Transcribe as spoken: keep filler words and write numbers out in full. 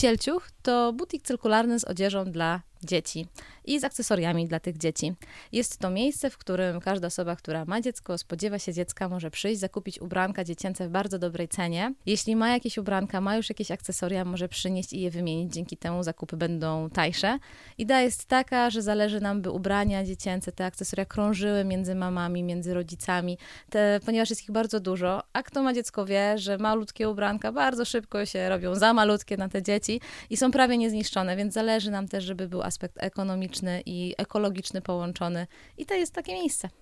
Cielciuch to butik cyrkularny z odzieżą dla dzieci i z akcesoriami dla tych dzieci. Jest to miejsce, w którym każda osoba, która ma dziecko, spodziewa się dziecka, może przyjść, zakupić ubranka dziecięce w bardzo dobrej cenie. Jeśli ma jakieś ubranka, ma już jakieś akcesoria, może przynieść i je wymienić, dzięki temu zakupy będą tańsze. Idea jest taka, że zależy nam, by ubrania dziecięce, te akcesoria krążyły między mamami, między rodzicami, te, ponieważ jest ich bardzo dużo, a kto ma dziecko wie, że malutkie ubranka bardzo szybko się robią za malutkie na te dzieci i są prawie niezniszczone, więc zależy nam też, żeby był aspekt ekonomiczny i ekologiczny połączony i to jest takie miejsce.